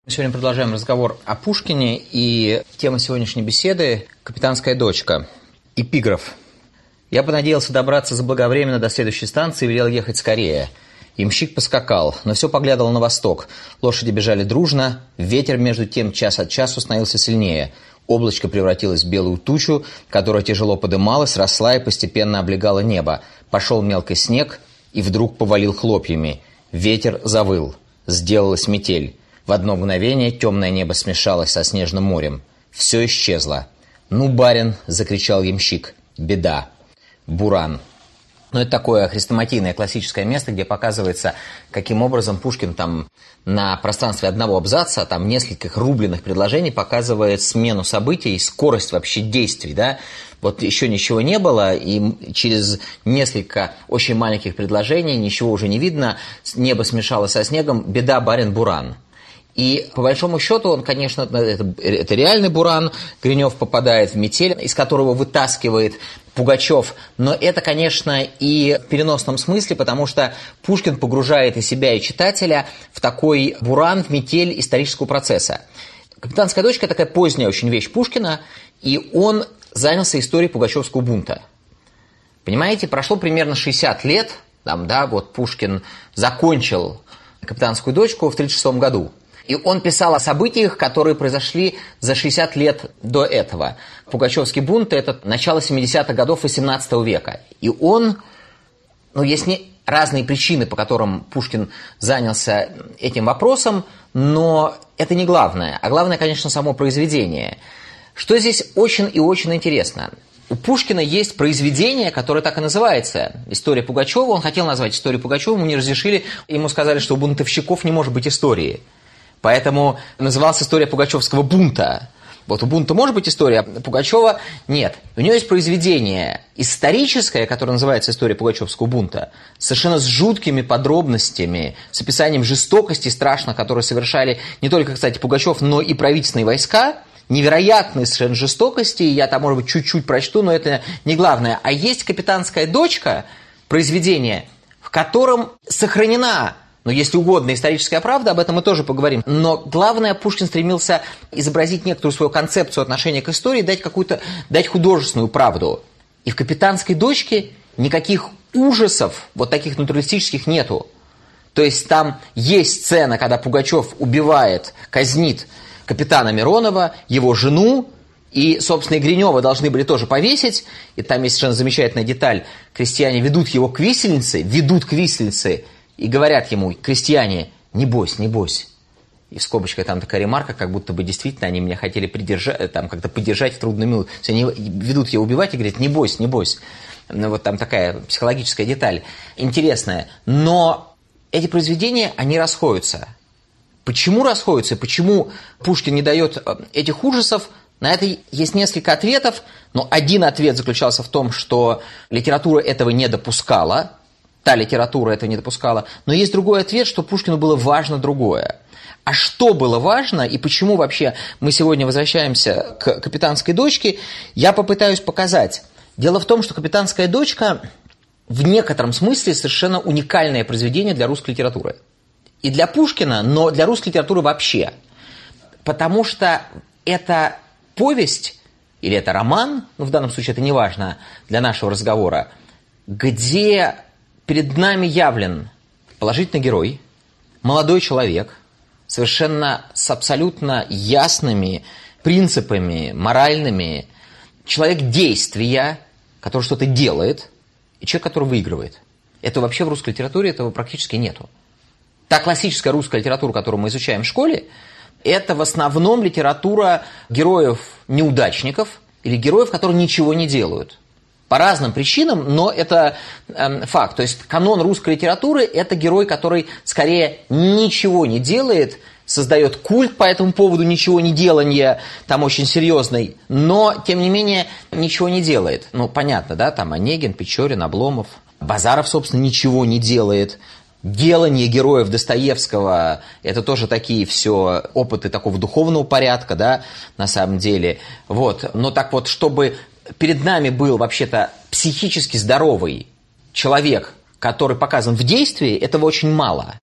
Сегодня продолжаем разговор о Пушкине, и тема сегодняшней беседы – «Капитанская дочка». Эпиграф. «Я понадеялся добраться заблаговременно до следующей станции и велел ехать скорее. Ямщик поскакал, но все поглядывал на восток. Лошади бежали дружно, ветер между тем час от часу становился сильнее. Облачко превратилось в белую тучу, которая тяжело подымалась, росла и постепенно облегала небо. Пошел мелкий снег и вдруг повалил хлопьями. Ветер завыл. Сделалась метель. В одно мгновение темное небо смешалось со снежным морем. Все исчезло. «Ну, барин!» – закричал ямщик. «Беда! Буран!» Но это такое хрестоматийное классическое место, где показывается, каким образом Пушкин там на пространстве одного абзаца, там нескольких рубленых предложений показывает смену событий, скорость вообще действий, да. Вот еще ничего не было, и через несколько очень маленьких предложений ничего уже не видно, небо смешалось со снегом, беда, барин, буран. И по большому счету он, конечно, это реальный буран, Гринев попадает в метель, из которого вытаскивает Пугачев, но это, конечно, и в переносном смысле, потому что Пушкин погружает и себя, и читателя в такой буран, в метель исторического процесса. «Капитанская дочка» – такая поздняя очень вещь Пушкина, и он занялся историей Пугачевского бунта. Понимаете, прошло примерно 60 лет, там, да, вот Пушкин закончил «Капитанскую дочку» в 1936 году. И он писал о событиях, которые произошли за 60 лет до этого. Пугачевский бунт – это начало 70-х годов XVIII века. И он, есть разные причины, по которым Пушкин занялся этим вопросом, но это не главное. А главное, конечно, само произведение. Что здесь очень и очень интересно. У Пушкина есть произведение, которое так и называется «История Пугачева». Он хотел назвать «Историю Пугачева», ему не разрешили, ему сказали, что у бунтовщиков не может быть истории. Поэтому называлась «История Пугачевского бунта». Вот у бунта может быть история, а Пугачева нет. У него есть произведение историческое, которое называется «История Пугачевского бунта», совершенно с жуткими подробностями, с описанием жестокости страшно, которые совершали не только, кстати, Пугачев, но и правительственные войска. Невероятные совершенно жестокости, я там, может быть, чуть-чуть прочту, но это не главное. А есть «Капитанская дочка», произведение, в котором сохранена, если угодно, историческая правда, об этом мы тоже поговорим. Но главное, Пушкин стремился изобразить некоторую свою концепцию отношения к истории, дать художественную правду. И в «Капитанской дочке» никаких ужасов, вот таких натуралистических, нету. То есть там есть сцена, когда Пугачев убивает, казнит капитана Миронова, его жену, и, собственно, и Гринева должны были тоже повесить. И там есть совершенно замечательная деталь. Крестьяне ведут его к виселице, и говорят ему, крестьяне, не бойся. И в скобочках там такая ремарка, как будто бы действительно они меня хотели придержать, там как-то поддержать в трудную минуту. Они ведут его убивать и говорят, не бойся. Вот там такая психологическая деталь интересная. Но эти произведения, они расходятся. Почему расходятся? Почему Пушкин не дает этих ужасов? На это есть несколько ответов, но один ответ заключался в том, что литература этого не допускала, та литература этого не допускала, но есть другой ответ, что Пушкину было важно другое. А что было важно и почему вообще мы сегодня возвращаемся к «Капитанской дочке», я попытаюсь показать. Дело в том, что «Капитанская дочка» в некотором смысле совершенно уникальное произведение для русской литературы. И для Пушкина, но для русской литературы вообще. Потому что это повесть, или это роман, в данном случае это не важно для нашего разговора, где перед нами явлен положительный герой, молодой человек, совершенно с абсолютно ясными принципами моральными, человек действия, который что-то делает, и человек, который выигрывает. Это вообще в русской литературе этого практически нету. Та классическая русская литература, которую мы изучаем в школе, это в основном литература героев-неудачников или героев, которые ничего не делают. По разным причинам, но это факт. То есть канон русской литературы – это герой, который скорее ничего не делает, создает культ по этому поводу ничего не делания, там очень серьезный, но, тем не менее, ничего не делает. Понятно, да, там Онегин, Печорин, Обломов. Базаров, собственно, ничего не делает. Делание героев Достоевского – это тоже такие все опыты такого духовного порядка, да, на самом деле. Но так вот, чтобы перед нами был вообще-то психически здоровый человек, который показан в действии, этого очень мало.